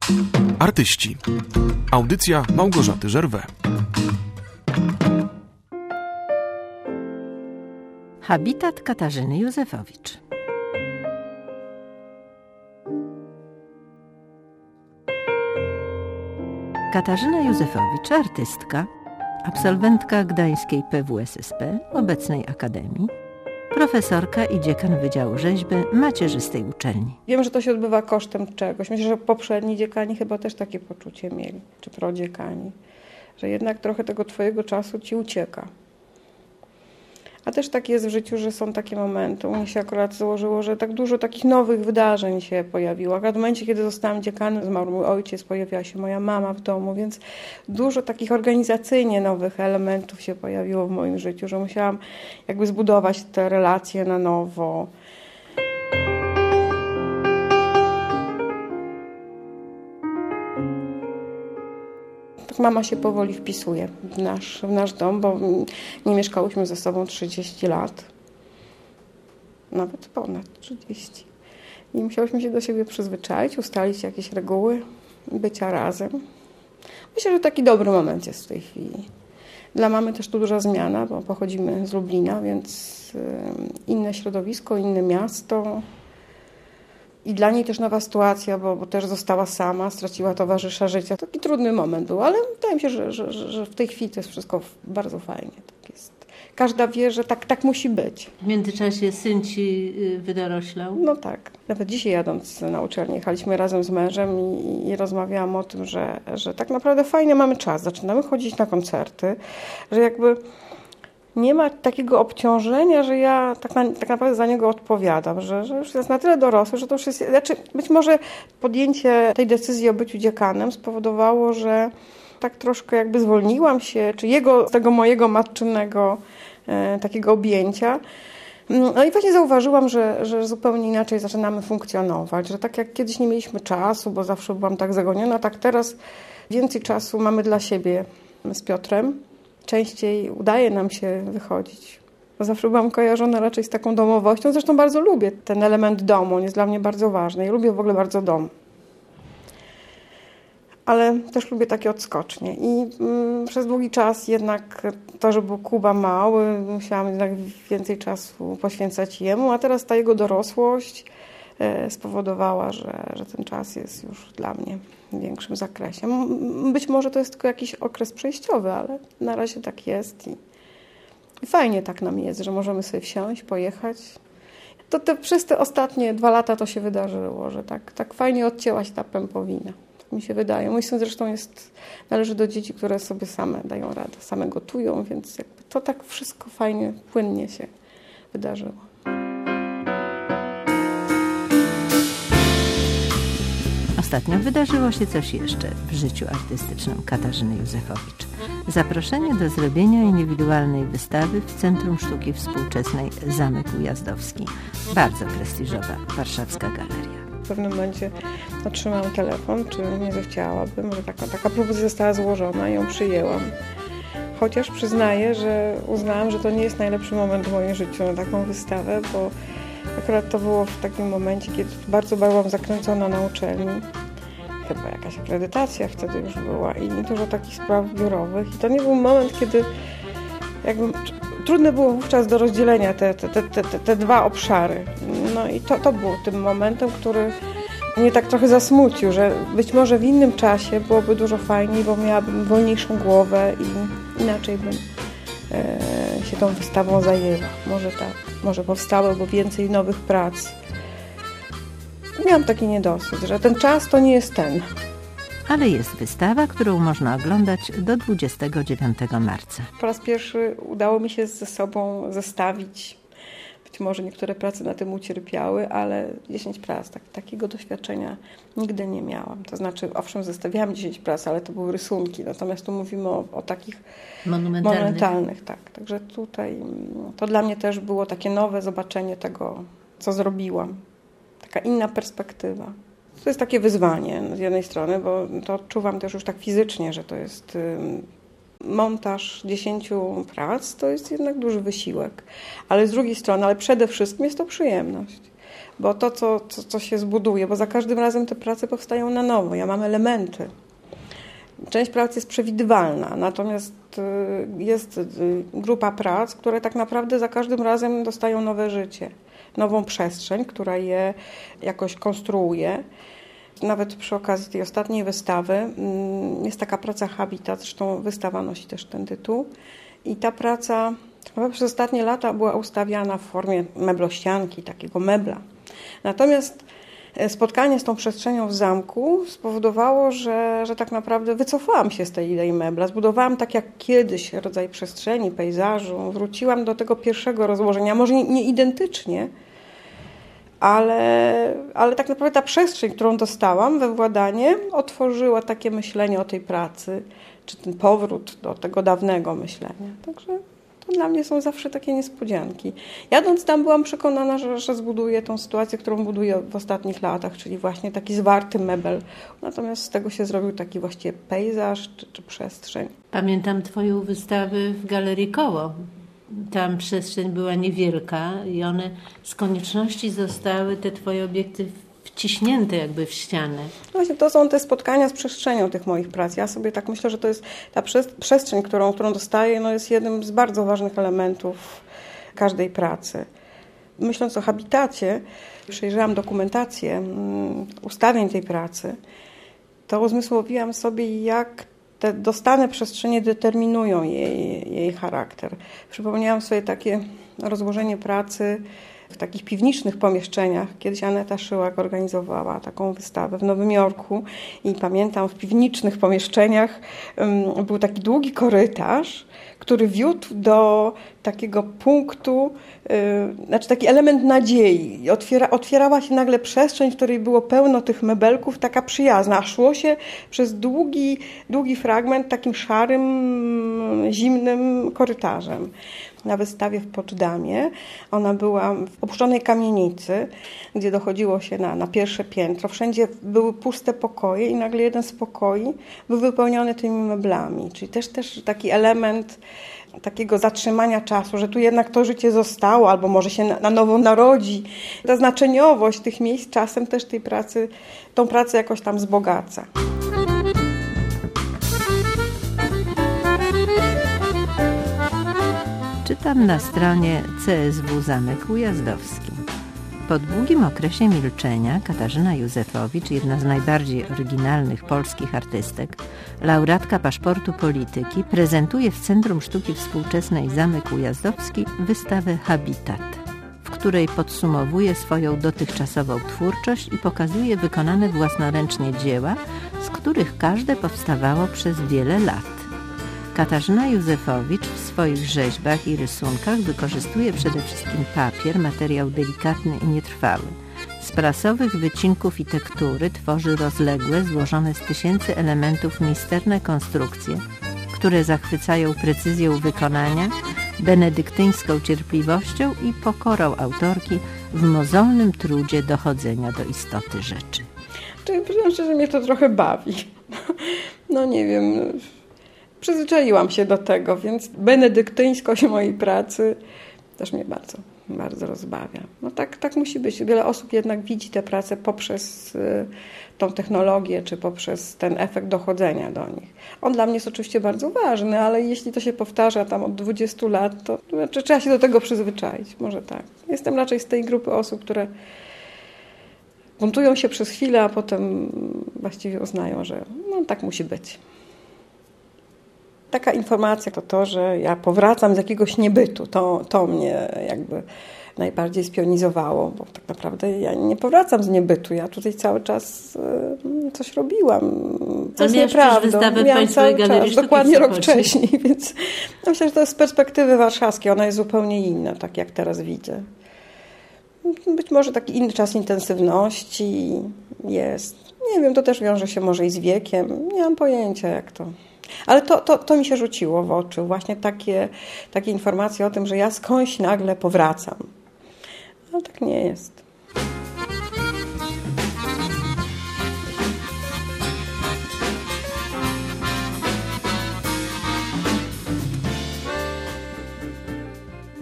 Artyści. Audycja Małgorzaty Żerwę. Habitat Katarzyny Józefowicz. Katarzyna Józefowicz, artystka, absolwentka gdańskiej PWSSP, obecnej Akademii, profesorka i dziekan Wydziału Rzeźby macierzystej uczelni. Wiem, że to się odbywa kosztem czegoś. Myślę, że poprzedni dziekani chyba też takie poczucie mieli, czy prodziekani, że jednak trochę tego twojego czasu ci ucieka. A też tak jest w życiu, że są takie momenty. U mnie się akurat założyło, że tak dużo takich nowych wydarzeń się pojawiło. Akurat w momencie, kiedy zostałam dziekanem, zmarł mój ojciec, pojawiła się moja mama w domu, więc dużo takich organizacyjnie nowych elementów się pojawiło w moim życiu, że musiałam jakby zbudować te relacje na nowo. Mama się powoli wpisuje w nasz dom, bo nie mieszkałyśmy ze sobą 30 lat. Nawet ponad 30. I musiałyśmy się do siebie przyzwyczaić, ustalić jakieś reguły bycia razem. Myślę, że taki dobry moment jest w tej chwili. Dla mamy też tu duża zmiana, bo pochodzimy z Lublina, więc inne środowisko, inne miasto. I dla niej też nowa sytuacja, bo też została sama, straciła towarzysza życia. Taki trudny moment był, ale wydaje mi się, że w tej chwili to jest wszystko bardzo fajnie. Tak jest. Każda wie, że tak musi być. W międzyczasie syn ci wydoroślał? No tak. Nawet dzisiaj jadąc na uczelnię, jechaliśmy razem z mężem i rozmawiałam o tym, że tak naprawdę fajnie mamy czas. Zaczynamy chodzić na koncerty, że jakby nie ma takiego obciążenia, że ja tak naprawdę za niego odpowiadam, że już jest na tyle dorosły, że to już jest... Znaczy, być może podjęcie tej decyzji o byciu dziekanem spowodowało, że tak troszkę jakby zwolniłam się, czy z tego mojego matczynego takiego objęcia. No i właśnie zauważyłam, że zupełnie inaczej zaczynamy funkcjonować, że tak jak kiedyś nie mieliśmy czasu, bo zawsze byłam tak zagoniona, tak teraz więcej czasu mamy dla siebie z Piotrem. Częściej udaje nam się wychodzić. Bo zawsze byłam kojarzona raczej z taką domowością. Zresztą bardzo lubię ten element domu. On jest dla mnie bardzo ważny. Ja lubię w ogóle bardzo dom. Ale też lubię takie odskocznie. I przez długi czas jednak to, że był Kuba mały, musiałam jednak więcej czasu poświęcać jemu. A teraz ta jego dorosłość spowodowała, że ten czas jest już dla mnie w większym zakresie. Być może to jest tylko jakiś okres przejściowy, ale na razie tak jest i fajnie tak nam jest, że możemy sobie wsiąść, pojechać. Przez te ostatnie 2 lata to się wydarzyło, że tak fajnie odcięła się ta pępowina. Tak mi się wydaje. Mój syn zresztą należy do dzieci, które sobie same dają radę, same gotują, więc jakby to tak wszystko fajnie, płynnie się wydarzyło. Ostatnio wydarzyło się coś jeszcze w życiu artystycznym Katarzyny Józefowicz. Zaproszenie do zrobienia indywidualnej wystawy w Centrum Sztuki Współczesnej Zamek Ujazdowski. Bardzo prestiżowa warszawska galeria. W pewnym momencie otrzymałam telefon, czy nie zechciałabym, że taka propozycja została złożona i ją przyjęłam. Chociaż przyznaję, że uznałam, że to nie jest najlepszy moment w moim życiu na taką wystawę, bo akurat to było w takim momencie, kiedy bardzo byłam zakręcona na uczelni. Chyba jakaś akredytacja wtedy już była i dużo takich spraw biurowych. I to nie był moment, kiedy jakby trudne było wówczas do rozdzielenia te 2 obszary. No i to było tym momentem, który mnie tak trochę zasmucił, że być może w innym czasie byłoby dużo fajniej, bo miałabym wolniejszą głowę i inaczej bym się tą wystawą zajęła. Może tak, może powstałoby więcej nowych prac. Miałam taki niedosyt, że ten czas to nie jest ten. Ale jest wystawa, którą można oglądać do 29 marca. Po raz pierwszy udało mi się ze sobą zestawić. Być może niektóre prace na tym ucierpiały, ale 10 prac. Takiego doświadczenia nigdy nie miałam. To znaczy, owszem, zestawiałam 10 prac, ale to były rysunki. Natomiast tu mówimy o takich monumentalnych. Tak. Także tutaj to dla mnie też było takie nowe zobaczenie tego, co zrobiłam. Taka inna perspektywa. To jest takie wyzwanie z jednej strony, bo to odczuwam też już tak fizycznie, że to jest montaż 10 prac, to jest jednak duży wysiłek. Ale z drugiej strony, ale przede wszystkim jest to przyjemność. bo to, co się zbuduje, bo za każdym razem te prace powstają na nowo. Ja mam elementy. Część prac jest przewidywalna, natomiast jest grupa prac, które tak naprawdę za każdym razem dostają nowe życie, nową przestrzeń, która je jakoś konstruuje. Nawet przy okazji tej ostatniej wystawy jest taka praca Habitat, zresztą wystawa nosi też ten tytuł. I ta praca przez ostatnie lata była ustawiana w formie meblościanki, takiego mebla. Natomiast spotkanie z tą przestrzenią w zamku spowodowało, że tak naprawdę wycofałam się z tej idei mebla. Zbudowałam tak jak kiedyś rodzaj przestrzeni, pejzażu. Wróciłam do tego pierwszego rozłożenia, może nie identycznie, ale tak naprawdę ta przestrzeń, którą dostałam we władanie, otworzyła takie myślenie o tej pracy, czy ten powrót do tego dawnego myślenia. Także to dla mnie są zawsze takie niespodzianki. Jadąc tam byłam przekonana, że zbuduję tą sytuację, którą buduję w ostatnich latach, czyli właśnie taki zwarty mebel. Natomiast z tego się zrobił taki właściwie pejzaż czy przestrzeń. Pamiętam Twoją wystawę w Galerii Koło. Tam przestrzeń była niewielka i one z konieczności zostały, te Twoje obiekty, wciśnięte jakby w ścianę. Właśnie to są te spotkania z przestrzenią tych moich prac. Ja sobie tak myślę, że to jest ta przestrzeń, którą dostaję, jest jednym z bardzo ważnych elementów każdej pracy. Myśląc o habitacie, przejrzałam dokumentację ustawień tej pracy, to uzmysłowiłam sobie, jak te dostane przestrzenie determinują jej charakter. Przypomniałam sobie takie rozłożenie pracy w takich piwniczych pomieszczeniach. Kiedyś Aneta Szyłak organizowała taką wystawę w Nowym Jorku i pamiętam, w piwniczych pomieszczeniach był taki długi korytarz, który wiódł do takiego punktu, taki element nadziei. Otwierała się nagle przestrzeń, w której było pełno tych mebelków, taka przyjazna, a szło się przez długi fragment takim szarym, zimnym korytarzem. Na wystawie w Poczdamie. Ona była w opuszczonej kamienicy, gdzie dochodziło się na pierwsze piętro. Wszędzie były puste pokoje i nagle jeden z pokoi był wypełniony tymi meblami. Czyli też taki element takiego zatrzymania czasu, że tu jednak to życie zostało albo może się na nowo narodzi. Ta znaczeniowość tych miejsc czasem też tą pracę jakoś tam wzbogaca. Czytam na stronie CSW Zamek Ujazdowski. Po długim okresie milczenia Katarzyna Józefowicz, jedna z najbardziej oryginalnych polskich artystek, laureatka Paszportu Polityki, prezentuje w Centrum Sztuki Współczesnej Zamek Ujazdowski wystawę Habitat, w której podsumowuje swoją dotychczasową twórczość i pokazuje wykonane własnoręcznie dzieła, z których każde powstawało przez wiele lat. Katarzyna Józefowicz w swoich rzeźbach i rysunkach wykorzystuje przede wszystkim papier, materiał delikatny i nietrwały. Z prasowych wycinków i tektury tworzy rozległe, złożone z tysięcy elementów misterne konstrukcje, które zachwycają precyzją wykonania, benedyktyńską cierpliwością i pokorą autorki w mozolnym trudzie dochodzenia do istoty rzeczy. Czyli powiem szczerze, mnie to trochę bawi. Nie wiem... Przyzwyczaiłam się do tego, więc benedyktyńskość mojej pracy też mnie bardzo, bardzo rozbawia. Tak musi być. Wiele osób jednak widzi tę pracę poprzez tą technologię, czy poprzez ten efekt dochodzenia do nich. On dla mnie jest oczywiście bardzo ważny, ale jeśli to się powtarza tam od 20 lat, to trzeba się do tego przyzwyczaić. Może tak. Jestem raczej z tej grupy osób, które buntują się przez chwilę, a potem właściwie uznają, że tak musi być. Taka informacja to, że ja powracam z jakiegoś niebytu. To mnie jakby najbardziej spionizowało, bo tak naprawdę ja nie powracam z niebytu. Ja tutaj cały czas coś robiłam. To jest nieprawdą. Miałam cały czas, dokładnie rok wcześniej, więc myślę, że to jest z perspektywy warszawskiej. Ona jest zupełnie inna, tak jak teraz widzę. Być może taki inny czas intensywności jest. Nie wiem, to też wiąże się może i z wiekiem. Nie mam pojęcia, jak to... Ale to mi się rzuciło w oczy. Właśnie takie informacje o tym, że ja skądś nagle powracam. Ale tak nie jest.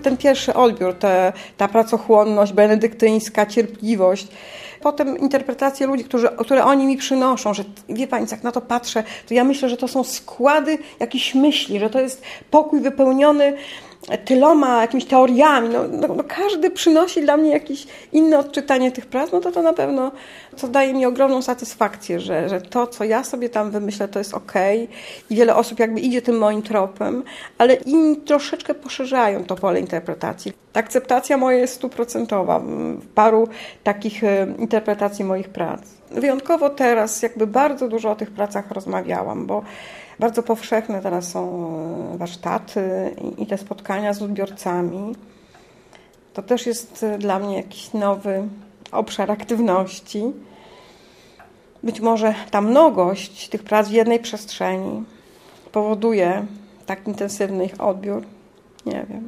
ten pierwszy odbiór, ta pracochłonność benedyktyńska, cierpliwość. Potem interpretacje ludzi, które oni mi przynoszą, że wie pani, jak na to patrzę, to ja myślę, że to są składy jakichś myśli, że to jest pokój wypełniony tyloma jakimiś teoriami. No, każdy przynosi dla mnie jakieś inne odczytanie tych prac, no to na pewno to daje mi ogromną satysfakcję, że to, co ja sobie tam wymyślę, to jest okej. I wiele osób jakby idzie tym moim tropem, ale inni troszeczkę poszerzają to pole interpretacji. Ta akceptacja moja jest 100% w paru takich interpretacji moich prac. Wyjątkowo teraz jakby bardzo dużo o tych pracach rozmawiałam, bo bardzo powszechne teraz są warsztaty i te spotkania z odbiorcami. To też jest dla mnie jakiś nowy obszar aktywności. Być może ta mnogość tych prac w jednej przestrzeni powoduje tak intensywny ich odbiór. Nie wiem.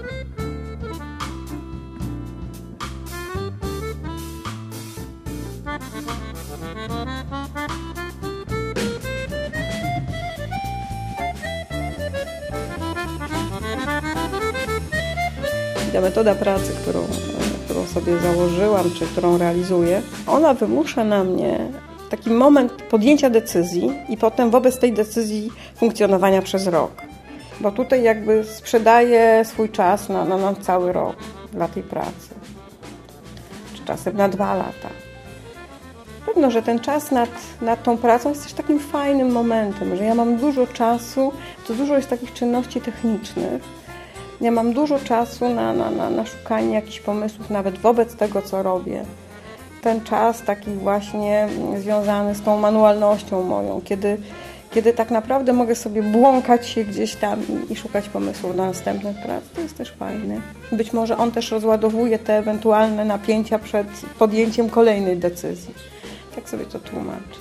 Ta metoda pracy, którą sobie założyłam, czy którą realizuję, ona wymusza na mnie taki moment podjęcia decyzji i potem wobec tej decyzji funkcjonowania przez rok. Bo tutaj jakby sprzedaję swój czas na cały rok dla tej pracy. Czy czasem na 2 lata. Pewno, że ten czas nad tą pracą jest też takim fajnym momentem, że ja mam dużo czasu, to dużo jest takich czynności technicznych. Ja mam dużo czasu na szukanie jakichś pomysłów, nawet wobec tego, co robię. Ten czas taki właśnie związany z tą manualnością moją, kiedy tak naprawdę mogę sobie błąkać się gdzieś tam i szukać pomysłów na następne prace, to jest też fajne. Być może on też rozładowuje te ewentualne napięcia przed podjęciem kolejnej decyzji. Tak sobie to tłumaczę.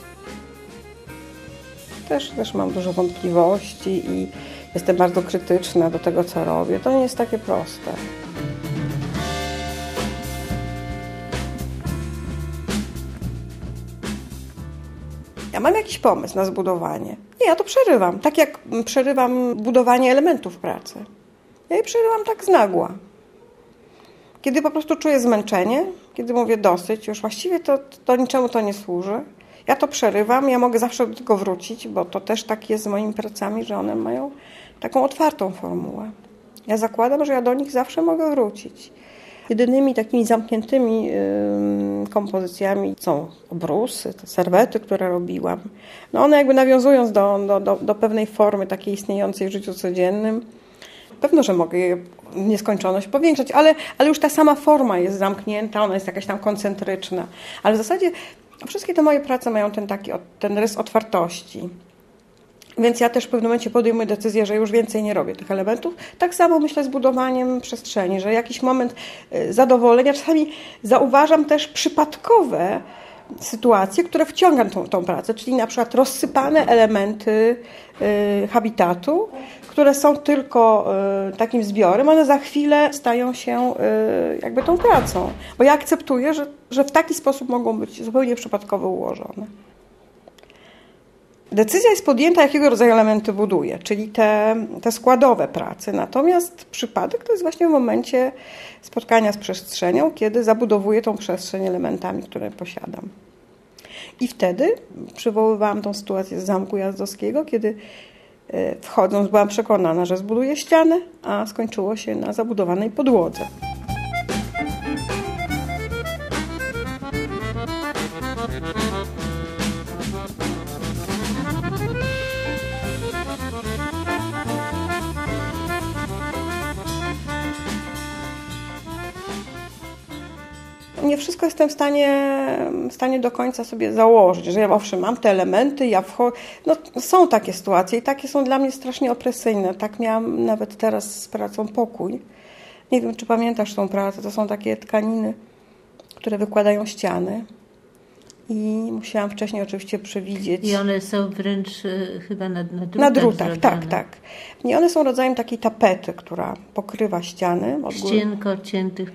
Też mam dużo wątpliwości i jestem bardzo krytyczna do tego, co robię. To nie jest takie proste. Ja mam jakiś pomysł na zbudowanie. Nie, ja to przerywam. Tak jak przerywam budowanie elementów pracy. Ja je przerywam tak z nagła. Kiedy po prostu czuję zmęczenie, kiedy mówię dosyć, już właściwie to niczemu to nie służy. Ja to przerywam, ja mogę zawsze do tego wrócić, bo to też tak jest z moimi pracami, że one mają taką otwartą formułę. Ja zakładam, że ja do nich zawsze mogę wrócić. Jedynymi takimi zamkniętymi kompozycjami są obrusy, te serwety, które robiłam. No one jakby nawiązując do pewnej formy takiej istniejącej w życiu codziennym. Pewno, że mogę je w nieskończoność powiększać, ale już ta sama forma jest zamknięta, ona jest jakaś tam koncentryczna. Ale w zasadzie wszystkie te moje prace mają ten rys otwartości. Więc ja też w pewnym momencie podejmuję decyzję, że już więcej nie robię tych elementów. Tak samo myślę z budowaniem przestrzeni, że jakiś moment zadowolenia, czasami zauważam też przypadkowe sytuacje, które wciągam tą pracę, czyli na przykład rozsypane elementy habitatu, które są tylko takim zbiorem, one za chwilę stają się jakby tą pracą. Bo ja akceptuję, że w taki sposób mogą być zupełnie przypadkowo ułożone. Decyzja jest podjęta, jakiego rodzaju elementy buduję, czyli te składowe prace. Natomiast przypadek to jest właśnie w momencie spotkania z przestrzenią, kiedy zabudowuję tą przestrzeń elementami, które posiadam. I wtedy przywoływałam tą sytuację z Zamku Jazdowskiego, kiedy wchodząc byłam przekonana, że zbuduję ścianę, a skończyło się na zabudowanej podłodze. Nie wszystko jestem w stanie do końca sobie założyć, że ja owszem mam te elementy, ja wchodzę. No, są takie sytuacje i takie są dla mnie strasznie opresyjne. Tak miałam nawet teraz z pracą Pokój. Nie wiem, czy pamiętasz tą pracę, to są takie tkaniny, które wykładają ściany. I musiałam wcześniej oczywiście przewidzieć. I one są wręcz chyba na drutach. Na drutach, tak. I one są rodzajem takiej tapety, która pokrywa ściany. Z cienko ciętych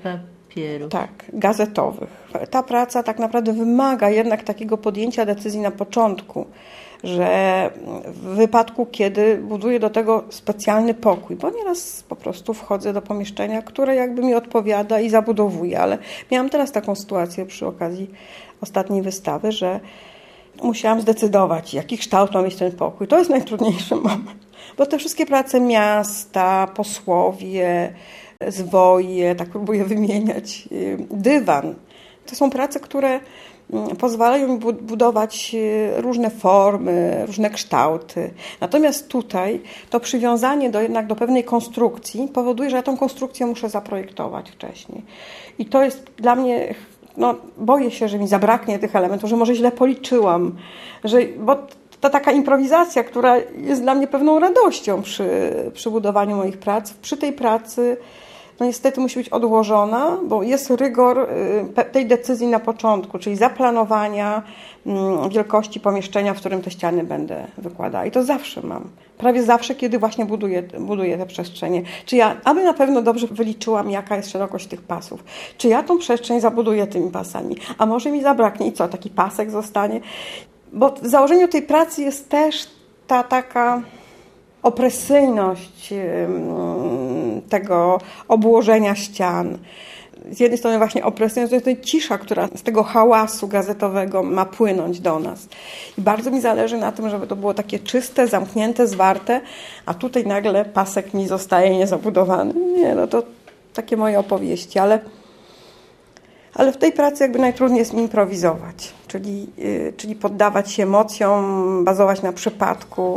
papierów. Tak, gazetowych. Ta praca tak naprawdę wymaga jednak takiego podjęcia decyzji na początku, że w wypadku, kiedy buduję do tego specjalny pokój, bo nieraz po prostu wchodzę do pomieszczenia, które jakby mi odpowiada i zabudowuję, ale miałam teraz taką sytuację przy okazji ostatniej wystawy, że musiałam zdecydować, jaki kształt ma mieć ten pokój. To jest najtrudniejszy moment, bo te wszystkie prace miasta, posłowie, zwoje, tak próbuję wymieniać, dywan, to są prace, które pozwalają mi budować różne formy, różne kształty. Natomiast tutaj to przywiązanie jednak do pewnej konstrukcji powoduje, że ja tą konstrukcję muszę zaprojektować wcześniej. I to jest dla mnie, boję się, że mi zabraknie tych elementów, że może źle policzyłam, bo to taka improwizacja, która jest dla mnie pewną radością przy budowaniu moich prac. Przy tej pracy niestety musi być odłożona, bo jest rygor tej decyzji na początku, czyli zaplanowania wielkości pomieszczenia, w którym te ściany będę wykładała. I to zawsze mam. Prawie zawsze, kiedy właśnie buduję te przestrzenie. Czy ja, aby na pewno dobrze wyliczyłam, jaka jest szerokość tych pasów. Czy ja tą przestrzeń zabuduję tymi pasami. A może mi zabraknie i co, taki pasek zostanie? Bo w założeniu tej pracy jest też ta taka opresyjność tego obłożenia ścian. Z jednej strony właśnie opresyjność, z drugiej strony cisza, która z tego hałasu gazetowego ma płynąć do nas. I bardzo mi zależy na tym, żeby to było takie czyste, zamknięte, zwarte, a tutaj nagle pasek mi zostaje niezabudowany. Nie, to takie moje opowieści, ale w tej pracy jakby najtrudniej jest mi improwizować, czyli poddawać się emocjom, bazować na przypadku.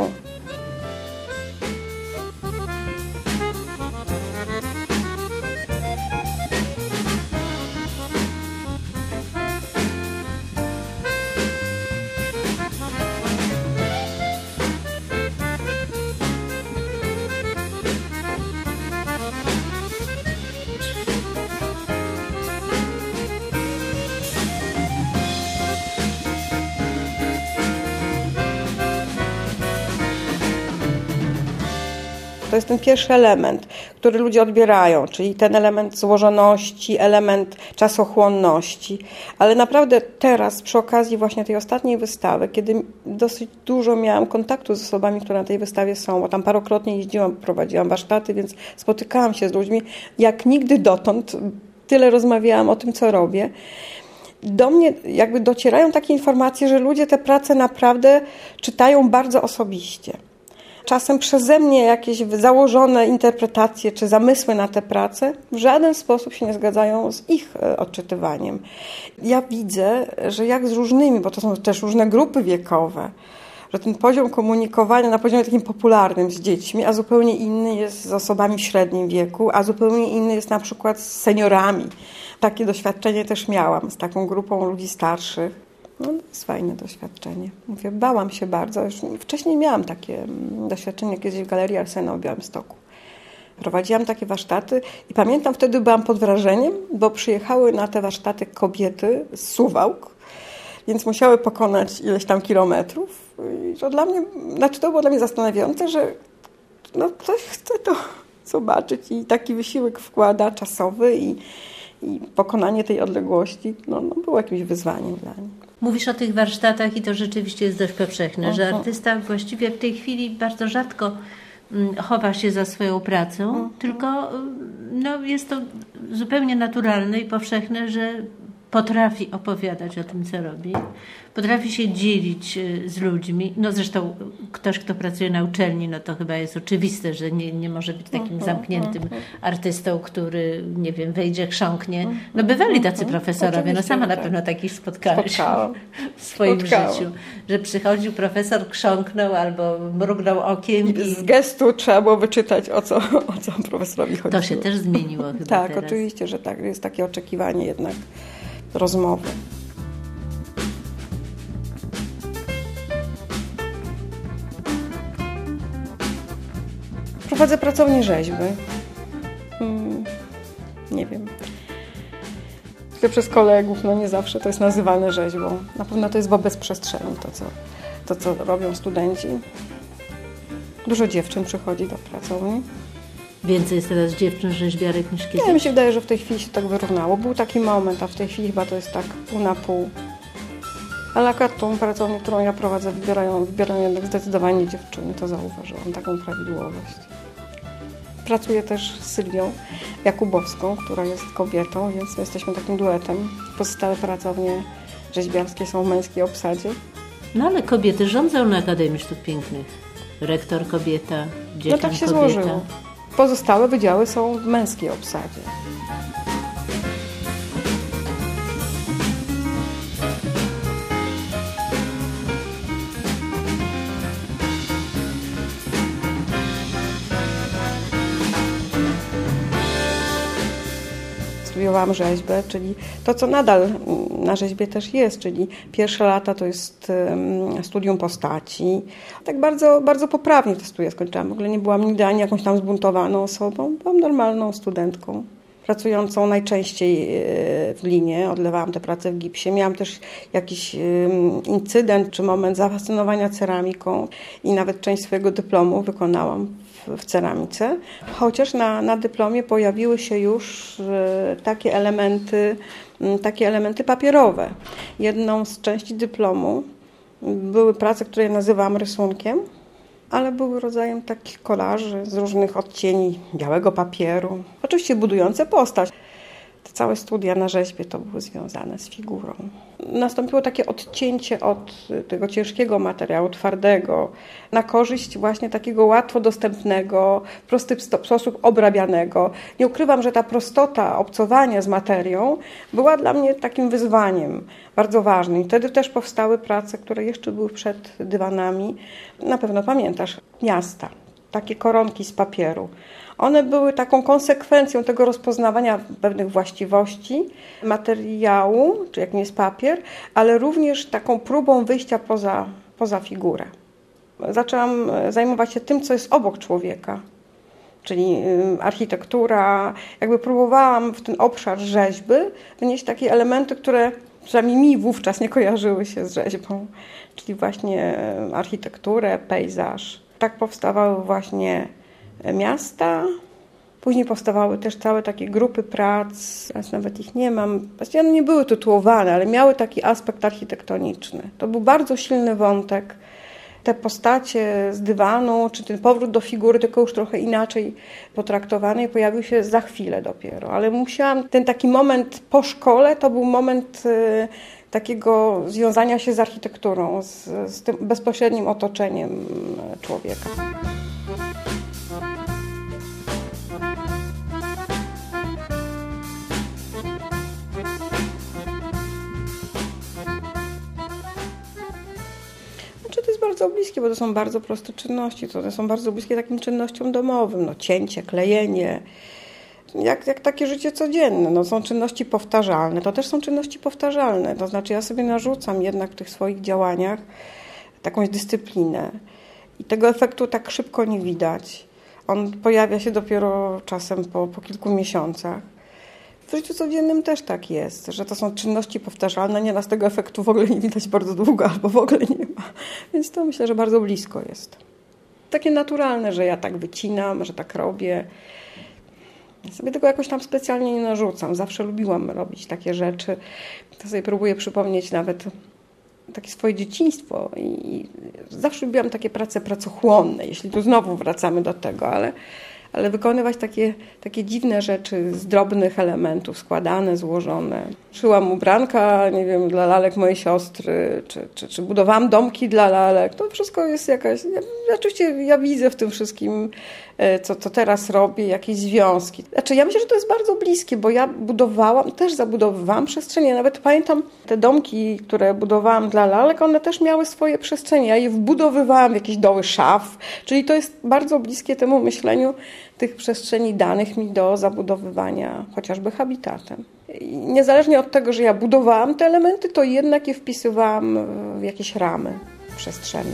To jest ten pierwszy element, który ludzie odbierają, czyli ten element złożoności, element czasochłonności. Ale naprawdę teraz, przy okazji właśnie tej ostatniej wystawy, kiedy dosyć dużo miałam kontaktu z osobami, które na tej wystawie są, bo tam parokrotnie jeździłam, prowadziłam warsztaty, więc spotykałam się z ludźmi, jak nigdy dotąd, tyle rozmawiałam o tym, co robię. Do mnie jakby docierają takie informacje, że ludzie te prace naprawdę czytają bardzo osobiście. Czasem przeze mnie jakieś założone interpretacje czy zamysły na te prace w żaden sposób się nie zgadzają z ich odczytywaniem. Ja widzę, że jak z różnymi, bo to są też różne grupy wiekowe, że ten poziom komunikowania na poziomie takim popularnym z dziećmi, a zupełnie inny jest z osobami w średnim wieku, a zupełnie inny jest na przykład z seniorami. Takie doświadczenie też miałam z taką grupą ludzi starszych. To jest fajne doświadczenie. Mówię, bałam się bardzo. Już wcześniej miałam takie doświadczenie kiedyś w Galerii Arsena w Białymstoku. Prowadziłam takie warsztaty i pamiętam, wtedy byłam pod wrażeniem, bo przyjechały na te warsztaty kobiety z Suwałk, więc musiały pokonać ileś tam kilometrów. I to było dla mnie zastanawiające, że ktoś chce to zobaczyć i taki wysiłek wkłada czasowy i pokonanie tej odległości było jakimś wyzwaniem dla nich. Mówisz o tych warsztatach i to rzeczywiście jest dość powszechne, że artysta właściwie w tej chwili bardzo rzadko chowa się za swoją pracą, tylko jest to zupełnie naturalne i powszechne, że potrafi opowiadać o tym, co robi, potrafi się dzielić z ludźmi. Zresztą ktoś, kto pracuje na uczelni, to chyba jest oczywiste, że nie może być takim zamkniętym artystą, który, nie wiem, wejdzie, chrząknie. Bywali tacy profesorowie, sama na pewno takich spotkałeś w swoim życiu, że przychodził profesor, chrząknął albo mrugnął okiem. Z gestu trzeba było wyczytać, o co profesorowi chodziło. To się też zmieniło chyba tak, teraz. Oczywiście, że tak. Jest takie oczekiwanie jednak rozmowy. Prowadzę pracownię rzeźby. Nie wiem. Tylko przez kolegów, nie zawsze to jest nazywane rzeźbą. Na pewno to jest wobec przestrzeni, to co robią studenci. Dużo dziewczyn przychodzi do pracowni. Więcej jest teraz dziewczyn rzeźbiarek niż kiedyś? Ja mi się wydaje, że w tej chwili się tak wyrównało. Był taki moment, a w tej chwili chyba to jest tak pół na pół. Ale akurat tą pracownię, którą ja prowadzę, wybierają jednak zdecydowanie dziewczyny. To zauważyłam, taką prawidłowość. Pracuję też z Sylwią Jakubowską, która jest kobietą, więc jesteśmy takim duetem. Pozostałe pracownie rzeźbiarskie są w męskiej obsadzie. No ale kobiety rządzą na Akademii Sztuk Pięknych. Rektor kobieta, dziekan No tak się kobieta. złożyło. Pozostałe wydziały są w męskiej obsadzie. Studiowałam rzeźbę, czyli to, co nadal na rzeźbie też jest, czyli pierwsze lata to jest studium postaci. Tak bardzo, bardzo poprawnie te studia skończyłam. W ogóle nie byłam nigdy ani jakąś tam zbuntowaną osobą. Byłam normalną studentką, pracującą najczęściej w linie. Odlewałam tę pracę w gipsie. Miałam też jakiś incydent czy moment zafascynowania ceramiką i nawet część swojego dyplomu wykonałam w ceramice. Chociaż na dyplomie pojawiły się już takie elementy papierowe. Jedną z części dyplomu były prace, które ja nazywałam rysunkiem, ale były rodzajem takich kolaży z różnych odcieni białego papieru. Oczywiście budujące postać. Te całe studia na rzeźbie to były związane z figurą. Nastąpiło takie odcięcie od tego ciężkiego materiału, twardego, na korzyść właśnie takiego łatwo dostępnego, w prosty sposób obrabianego. Nie ukrywam, że ta prostota obcowania z materią była dla mnie takim wyzwaniem bardzo ważnym. I wtedy też powstały prace, które jeszcze były przed dywanami. Na pewno pamiętasz, miasta, takie koronki z papieru. One były taką konsekwencją tego rozpoznawania pewnych właściwości materiału, czy jakim jest papier, ale również taką próbą wyjścia poza figurę. Zaczęłam zajmować się tym, co jest obok człowieka, czyli architektura. Jakby próbowałam w ten obszar rzeźby wnieść takie elementy, które przynajmniej mi wówczas nie kojarzyły się z rzeźbą, czyli właśnie architekturę, pejzaż. Tak powstawały właśnie miasta. Później powstawały też całe takie grupy prac, teraz nawet ich nie mam. Właściwie one nie były tytułowane, ale miały taki aspekt architektoniczny. To był bardzo silny wątek. Te postacie z dywanu, czy ten powrót do figury, tylko już trochę inaczej potraktowanej, pojawił się za chwilę dopiero. Ale musiałam, ten taki moment po szkole, to był moment takiego związania się z architekturą, z tym bezpośrednim otoczeniem człowieka. To jest bardzo bliskie, bo to są bardzo proste czynności. To są bardzo bliskie takim czynnościom domowym. No, cięcie, klejenie, jak takie życie codzienne. No, są czynności powtarzalne. To też są czynności powtarzalne. To znaczy ja sobie narzucam jednak w tych swoich działaniach jakąś dyscyplinę. I tego efektu tak szybko nie widać. On pojawia się dopiero czasem po kilku miesiącach. W życiu codziennym też tak jest, że to są czynności powtarzalne, nieraz tego efektu w ogóle nie widać bardzo długo, albo w ogóle nie ma. Więc to myślę, że bardzo blisko jest. Takie naturalne, że ja tak wycinam, że tak robię. Ja sobie tego jakoś tam specjalnie nie narzucam. Zawsze lubiłam robić takie rzeczy. To sobie próbuję przypomnieć nawet takie swoje dzieciństwo i zawsze lubiłam takie prace pracochłonne, jeśli tu znowu wracamy do tego, ale wykonywać takie dziwne rzeczy z drobnych elementów, składane, złożone. Szyłam ubranka, nie wiem, dla lalek mojej siostry, czy budowałam domki dla lalek. To wszystko jest jakaś... Oczywiście ja widzę w tym wszystkim, co teraz robię, jakieś związki. Znaczy ja myślę, że to jest bardzo bliskie, bo ja zabudowywałam przestrzenie. Nawet pamiętam te domki, które budowałam dla lalek, one też miały swoje przestrzenie. Ja je wbudowywałam w jakieś doły szaf, czyli to jest bardzo bliskie temu myśleniu tych przestrzeni danych mi do zabudowywania chociażby habitatem. I niezależnie od tego, że ja budowałam te elementy, to jednak je wpisywałam w jakieś ramy przestrzenne.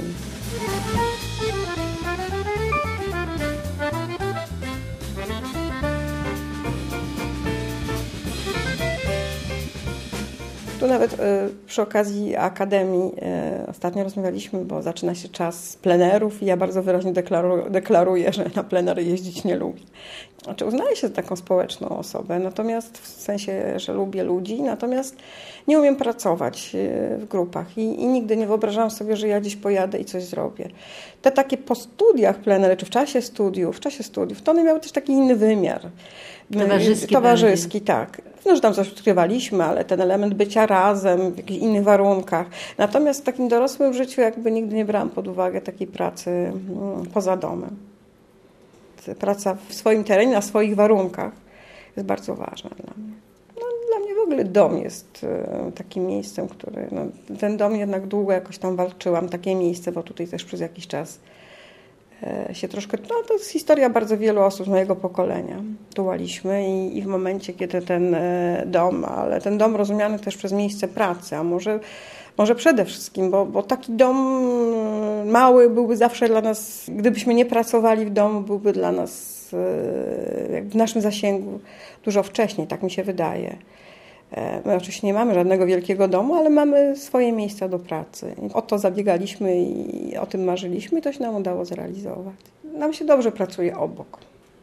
Tu nawet przy okazji Akademii ostatnio rozmawialiśmy, bo zaczyna się czas plenerów i ja bardzo wyraźnie deklaruję, że na plenery jeździć nie lubię. Znaczy uznaję się za taką społeczną osobę, natomiast w sensie, że lubię ludzi, natomiast nie umiem pracować w grupach i nigdy nie wyobrażałam sobie, że ja gdzieś pojadę i coś zrobię. Te takie po studiach plenery, czy w czasie studiów, to one miały też taki inny wymiar. Towarzyski, tak. No, że tam coś odkrywaliśmy, ale ten element bycia razem w jakichś innych warunkach. Natomiast w takim dorosłym życiu jakby nigdy nie brałam pod uwagę takiej pracy poza domem. Praca w swoim terenie, na swoich warunkach jest bardzo ważna dla mnie. No, dla mnie w ogóle dom jest takim miejscem, który... No, ten dom jednak długo jakoś tam walczyłam, takie miejsce, bo tutaj też przez jakiś czas się troszkę... No, to jest historia bardzo wielu osób z mojego pokolenia. Tułaliśmy i w momencie, kiedy ten dom rozumiany też przez miejsce pracy, a może przede wszystkim, bo taki dom mały byłby zawsze dla nas, gdybyśmy nie pracowali w domu, byłby dla nas w naszym zasięgu dużo wcześniej, tak mi się wydaje. My oczywiście nie mamy żadnego wielkiego domu, ale mamy swoje miejsca do pracy. O to zabiegaliśmy i o tym marzyliśmy i to się nam udało zrealizować. Nam się dobrze pracuje obok.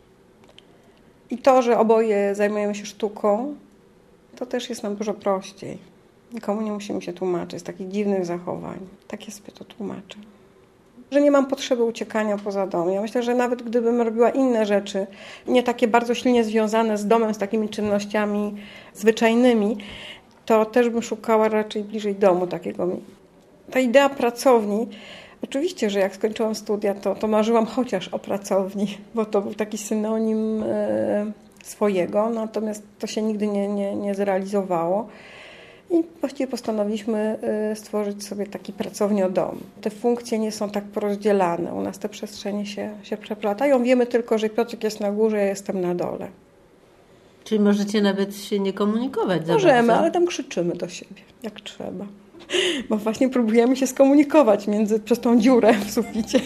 I to, że oboje zajmujemy się sztuką, to też jest nam dużo prościej. Nikomu nie musimy się tłumaczyć z takich dziwnych zachowań. Tak ja sobie to tłumaczę. Że nie mam potrzeby uciekania poza dom. Ja myślę, że nawet gdybym robiła inne rzeczy, nie takie bardzo silnie związane z domem, z takimi czynnościami zwyczajnymi, to też bym szukała raczej bliżej domu takiego. Ta idea pracowni, oczywiście, że jak skończyłam studia, to marzyłam chociaż o pracowni, bo to był taki synonim swojego, natomiast to się nigdy nie zrealizowało. I właściwie postanowiliśmy stworzyć sobie taki pracowniodom. Te funkcje nie są tak porozdzielane. U nas te przestrzenie się przeplatają. Wiemy tylko, że Piotrek jest na górze, ja jestem na dole. Czyli możecie nawet się nie komunikować? Możemy, ale tam krzyczymy do siebie, jak trzeba. Bo właśnie próbujemy się skomunikować przez tą dziurę w suficie.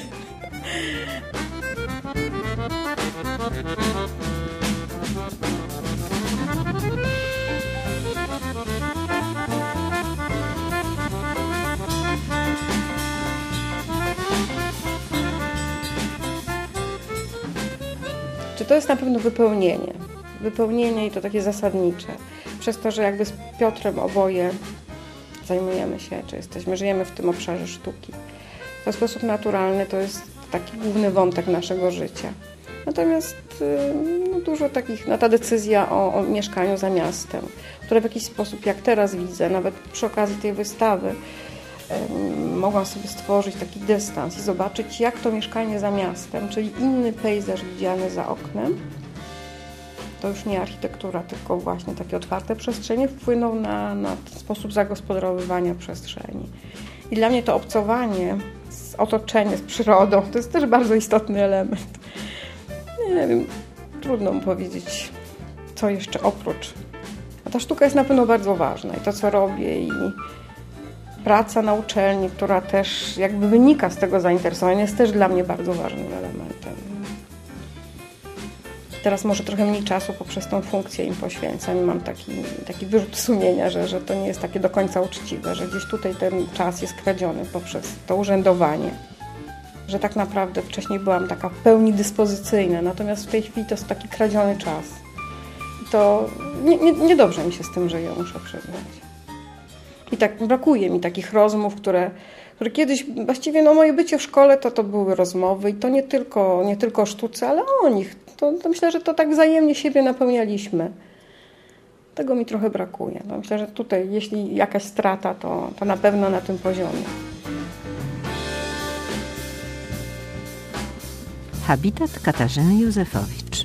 To jest na pewno wypełnienie. Wypełnienie i to takie zasadnicze. Przez to, że jakby z Piotrem oboje zajmujemy się, żyjemy w tym obszarze sztuki. To w sposób naturalny to jest taki główny wątek naszego życia. Natomiast dużo takich, ta decyzja o mieszkaniu za miastem, które w jakiś sposób, jak teraz widzę, nawet przy okazji tej wystawy, mogłam sobie stworzyć taki dystans i zobaczyć, jak to mieszkanie za miastem, czyli inny pejzaż widziany za oknem, to już nie architektura, tylko właśnie takie otwarte przestrzenie, wpłynął na sposób zagospodarowywania przestrzeni. I dla mnie to obcowanie z otoczeniem, z przyrodą, to jest też bardzo istotny element. Nie wiem, trudno mi powiedzieć, co jeszcze oprócz. A ta sztuka jest na pewno bardzo ważna i to, co robię, i praca na uczelni, która też jakby wynika z tego zainteresowania, jest też dla mnie bardzo ważnym elementem. Teraz może trochę mniej czasu poprzez tą funkcję im poświęcam i mam taki wyrzut sumienia, że to nie jest takie do końca uczciwe, że gdzieś tutaj ten czas jest kradziony poprzez to urzędowanie. Że tak naprawdę wcześniej byłam taka w pełni dyspozycyjna, natomiast w tej chwili to jest taki kradziony czas. I to niedobrze mi się z tym żyje, muszę przyznać. I tak brakuje mi takich rozmów, które kiedyś, właściwie moje bycie w szkole to były rozmowy i to nie tylko o sztuce, ale o nich. To myślę, że to tak wzajemnie siebie napełnialiśmy. Tego mi trochę brakuje. No myślę, że tutaj, jeśli jakaś strata, to na pewno na tym poziomie. Habitat Katarzyny Józefowicz.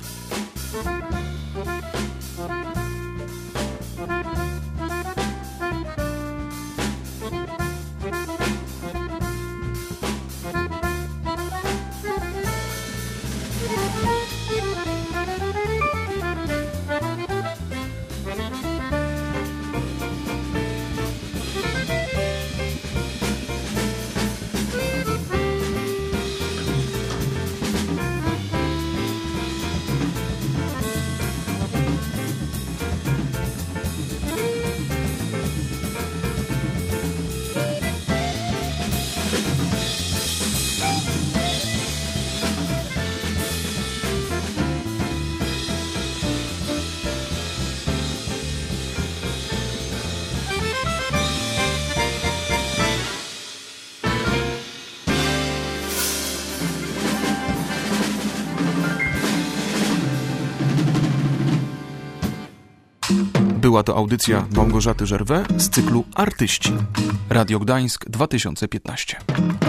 Była to audycja Małgorzaty Żerwę z cyklu Artyści. Radio Gdańsk 2015.